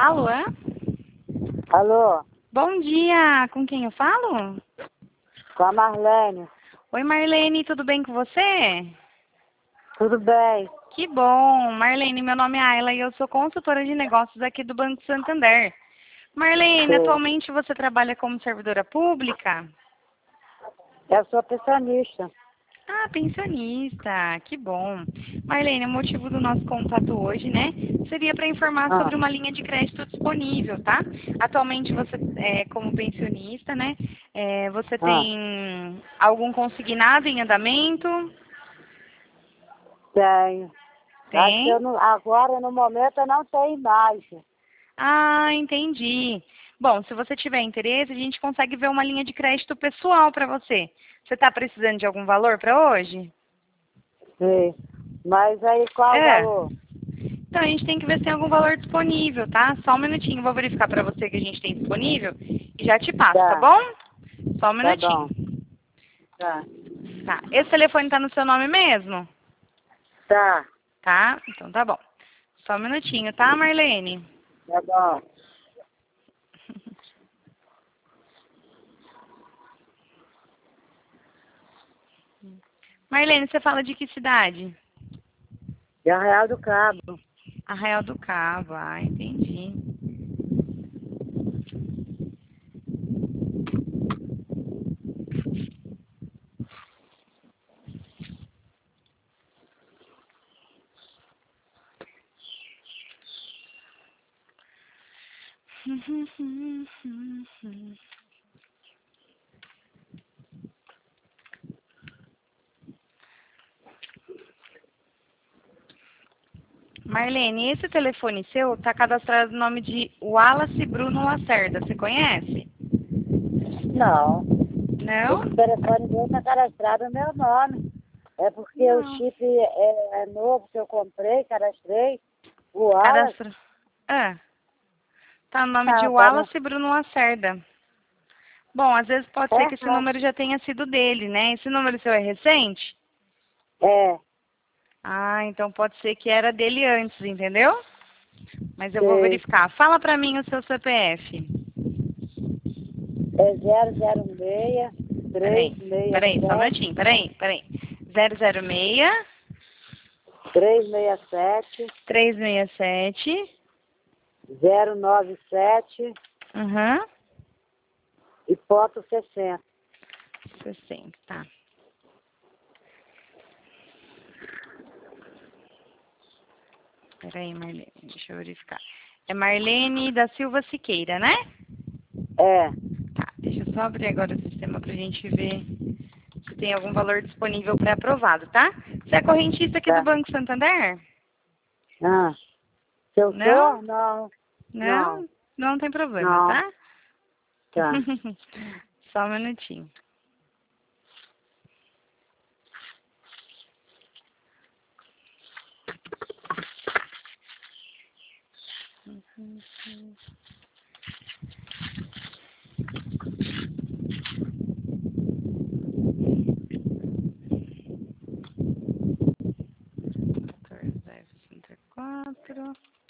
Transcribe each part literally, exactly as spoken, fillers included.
Alô? Alô, Bom dia, com quem eu falo? com a Marlene. Oi Marlene, tudo bem com você? Tudo bem? Que bom, Marlene, meu nome é Ayla e eu sou consultora de negócios aqui do Banco Santander. Marlene, Sim. atualmente você trabalha como servidora pública? Eu sou pensionista. Ah, pensionista, que bom. Marlene, o motivo do nosso contato hoje, né, seria para informar Ah, sobre uma linha de crédito disponível, tá? Atualmente você, é, como pensionista, né, é, você ah, tem algum consignado em andamento? tenho. Acho que eu Tem? não, agora, no momento, eu não tenho mais. Ah, entendi. Bom, se você tiver interesse, a gente consegue ver uma linha de crédito pessoal para você. Você está precisando de algum valor para hoje? Sim. Mas aí, qual o É. valor? Então, a gente tem que ver se tem algum valor disponível, tá? Só um minutinho, vou verificar para você que a gente tem disponível e já te passo, tá Tá, bom? Só um tá minutinho. bom. Tá, Tá. Esse telefone tá no seu nome mesmo? tá, Tá? Então tá bom. Só um minutinho, tá, Marlene? tá bom. Marlene, você fala de que cidade? E a Real do Cabo. Arraial do Cabo. Ah, entendi. Marlene, esse telefone seu tá cadastrado no nome de Wallace Bruno Lacerda. Você conhece? Não. Não? Esse telefone meu está cadastrado no meu nome. É porque o Não. chip é, é novo que eu comprei, cadastrei. O Wallace. Cadastro. Ah, tá no nome de Não, tá no... Wallace Bruno Lacerda. Bom, às vezes pode ser que esse É, número já tenha sido dele, né? Esse número seu é recente? é. Ah, então pode ser que era dele antes, entendeu? Mas eu vou Sei. verificar. Fala pra mim o seu C P F. É zero zero seis, Peraí, três seis peraí, só um sete, minutinho, peraí, peraí. zero zero seis, três seis sete, três seis sete, zero nove sete aham, e foto sessenta. sessenta, tá. Peraí, Marlene, deixa eu verificar. É Marlene da Silva Siqueira, né? É, Tá, deixa eu só abrir agora o sistema pra gente ver se tem algum valor disponível pré-aprovado, tá? Você é correntista aqui do tá. Banco Santander? Ah, se eu Não? sou? Não, não, Não? Não tem problema, não, tá? tá. Só um minutinho. quatorze, dez, sessenta e quatro.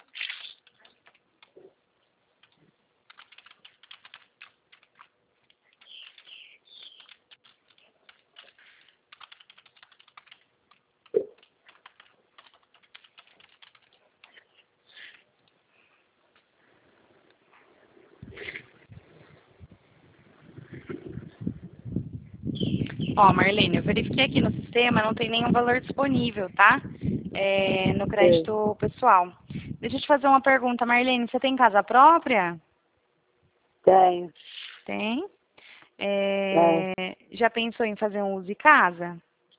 Ó, Marlene, eu verifiquei aqui no sistema, não tem nenhum valor disponível, tá? É, no Sei. crédito pessoal. Deixa eu te fazer uma pergunta, Marlene. Você tem casa própria? Tenho, Tem. tenho. É, já pensou em fazer um uso de casa?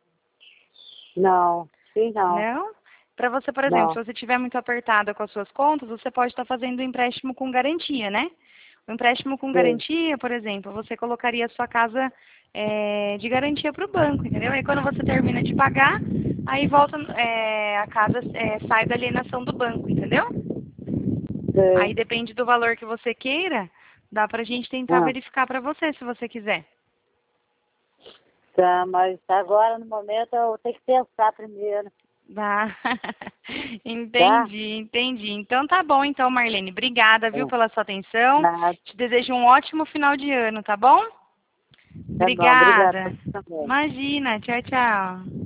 Não, sim, não, Não? Para você, por exemplo, não. se você estiver muito apertada com as suas contas, você pode estar fazendo um empréstimo com garantia, né? O empréstimo com Sei. garantia, por exemplo, você colocaria a sua casa é, de garantia para o banco, entendeu? Aí quando você termina de pagar, aí volta, é, a casa é, sai da alienação do banco, entendeu? Aí Sei. depende do valor que você queira, dá pra gente tentar Ah, verificar para você, se você quiser. tá, mas agora, no momento, eu tenho que pensar primeiro. Tá. Entendi, entendi. Então tá bom, então, Marlene. Obrigada, viu, É. pela sua atenção. Nada. Te desejo um ótimo final de ano, tá bom? Tá bom, obrigada Obrigada. também. Imagina. Tchau, tchau.